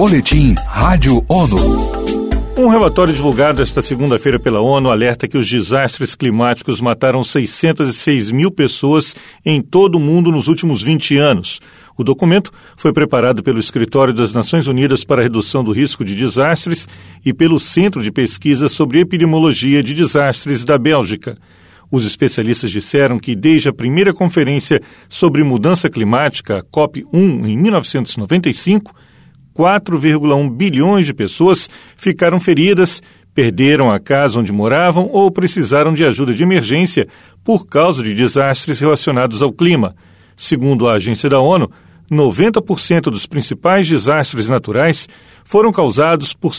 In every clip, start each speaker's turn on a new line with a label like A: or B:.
A: Boletim Rádio ONU.
B: Um relatório divulgado esta segunda-feira pela ONU alerta que os desastres climáticos mataram 606 mil pessoas em todo o mundo nos últimos 20 anos. O documento foi preparado pelo Escritório das Nações Unidas para a Redução do Risco de Desastres e pelo Centro de Pesquisa sobre Epidemiologia de Desastres da Bélgica. Os especialistas disseram que desde a primeira conferência sobre mudança climática, a COP1, em 1995, 4,1 bilhões de pessoas ficaram feridas, perderam a casa onde moravam ou precisaram de ajuda de emergência por causa de desastres relacionados ao clima. Segundo a agência da ONU, 90% dos principais desastres naturais foram causados por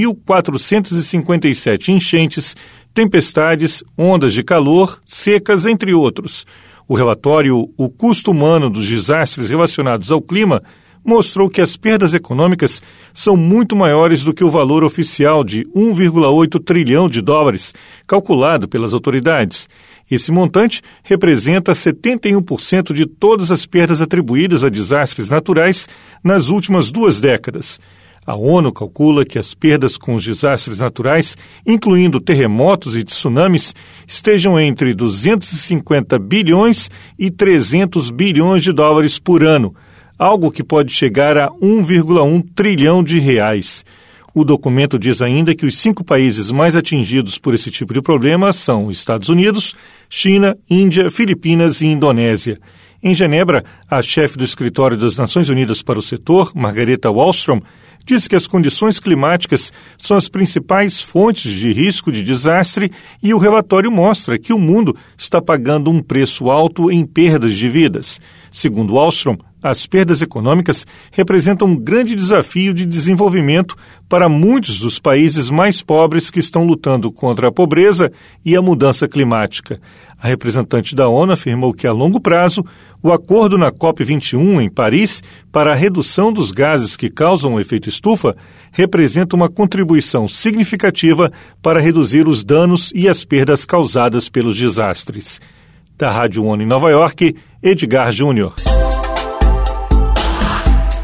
B: 6.457 enchentes, tempestades, ondas de calor, secas, entre outros. O relatório O Custo Humano dos Desastres Relacionados ao Clima mostrou que as perdas econômicas são muito maiores do que o valor oficial de 1,8 trilhão de dólares, calculado pelas autoridades. Esse montante representa 71% de todas as perdas atribuídas a desastres naturais nas últimas 2 décadas. A ONU calcula que as perdas com os desastres naturais, incluindo terremotos e tsunamis, estejam entre 250 bilhões e 300 bilhões de dólares por ano, algo que pode chegar a 1,1 trilhão de reais. O documento diz ainda que os 5 países mais atingidos por esse tipo de problema são Estados Unidos, China, Índia, Filipinas e Indonésia. Em Genebra, a chefe do Escritório das Nações Unidas para o Setor, Margareta Wallström, diz que as condições climáticas são as principais fontes de risco de desastre e o relatório mostra que o mundo está pagando um preço alto em perdas de vidas. Segundo Wallström, as perdas econômicas representam um grande desafio de desenvolvimento para muitos dos países mais pobres que estão lutando contra a pobreza e a mudança climática. A representante da ONU afirmou que, a longo prazo, o acordo na COP21 em Paris para a redução dos gases que causam o efeito estufa representa uma contribuição significativa para reduzir os danos e as perdas causadas pelos desastres. Da Rádio ONU em Nova York, Edgar Júnior.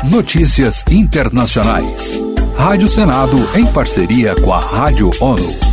A: Notícias internacionais. Rádio Senado em parceria com a Rádio ONU.